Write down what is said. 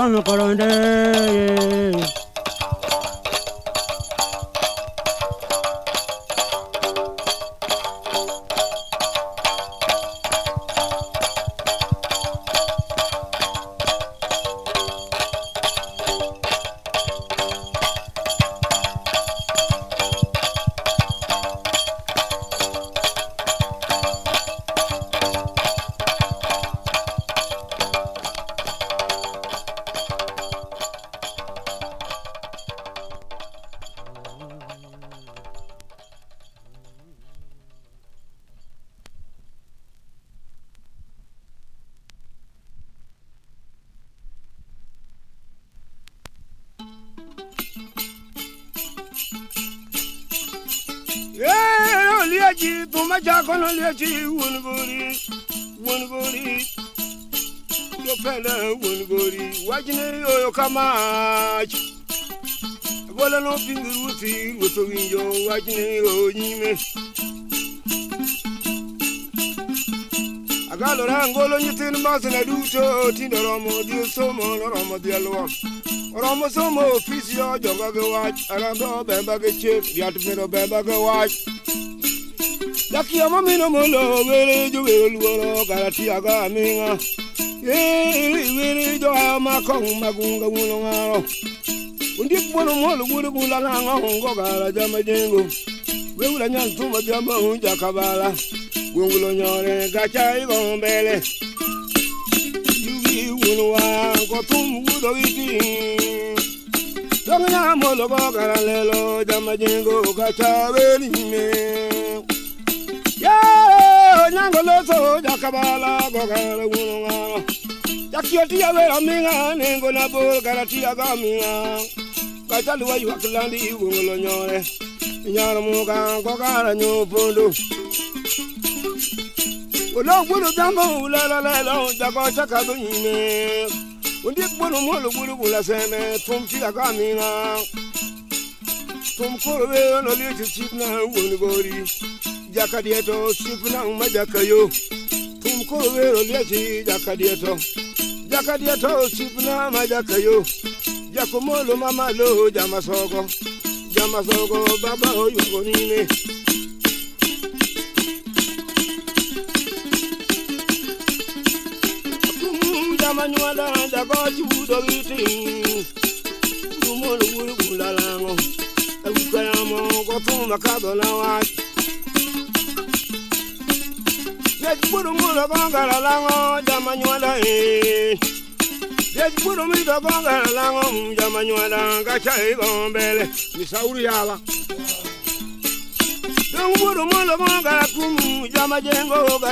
no koronde. Liaji, tuma jakono liaji, wungori, yo pele wungori, wajine yo kamach. Bola no finger wuti, wuto winjo, wajine yo nyime. Agalo rangolo nyitin masina duto, tindo romo dio somo, romo dialwa. Romo somo ofisio jonga ge wach, arando bemba ge chip, yatmiro bemba ge wach. Yaki amamino molo, wele jo welo garati aga minga. Wele jo amakong magunga wulongaro. Undik bono molo wulu bulanga ngo gara jama jengo. Wewula nyantuma jama unja kabala. Wungulo nyore gacha igombele. Yugi wulwa kotum wudo iti. Dongnya molo go gara lelo jama jengo gacha welime. Nyangolo so jakabala gogara wunga jakioti ya wera minga nengo na bol garati agamia katalu wa yuaklandi wungolo nyore nyara muga gogara nyopondo olo bulu jambo la jago chakado yime undi bulu molo bulu sene tumti agamia tumko we no lichi chipna wungori jakadieto sipna majakayo tumko wero liachi jakadieto sipna majakayo jakomolo mamalo jamasogo baba oyugonine jamanywala jagochi budogiti tumolo wulalango ukayamo gotuma kadolawa Puro muro gongara lango jamanywala puro muro gongara lango jamanywala gacha igombele misauri yala puro muro gongara kumu jamajengo